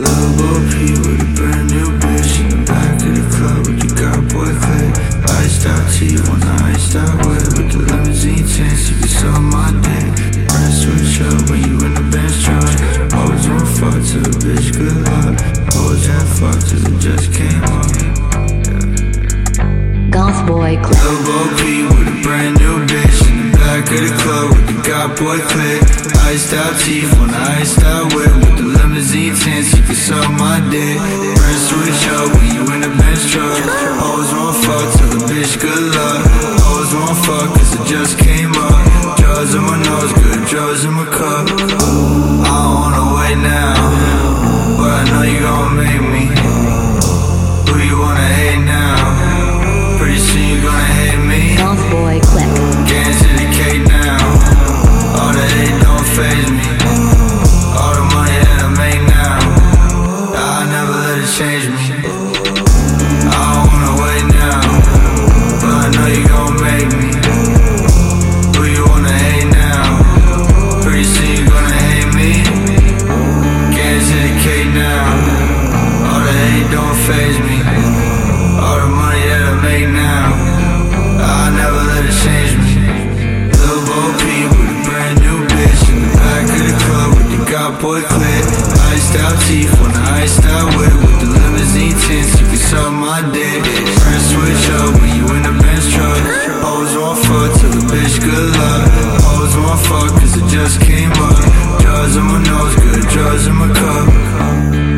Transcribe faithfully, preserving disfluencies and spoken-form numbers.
Lil' Bo P with a brand new bitch in the back of the club with the got boy click. Iced out T on the iced out whip with the limousine tints. You can suck my dick. Press switch up when you in the Benz truck. Always wanna fuck till the bitch good luck. Always wanna fuck till it just came up. Goth Boy Click. Lil' Bo P with a brand new bitch in the back of the club with the got boy click. Iced out teeth on the iced out whip with the limousine tints. You can suck my dick. Press switch up when you in the Benz truck. Always wanna fuck till the bitch good luck. Always wanna fuck cause it just came up. Drugs in my nose, good drugs in my cup. I don't wanna wait now, but I know you gon' make me. Who you wanna hate now? Pretty soon you gonna hate me. Goth Boy Click. Getting to the cake now. All the hate don't faze me. All the money that I make now, I never let it change me. I don't wanna wait now, but I know you gon' make me. Who you wanna hate now? Pretty soon you gonna hate me. Getting to the cake now. All the hate don't faze me. All the money that I make now, I never let it change me. Lil' Bo P with a brand new bitch in the back of the club with the got boy clip. Iced out teeth on the iced out whip with the limousine tints. You can suck my dick. Press switch up when you in the Benz truck. Always wanna fuck till the bitch good luck. Always wanna fuck cause it just came up. Drugs in my nose, good drugs in my cup.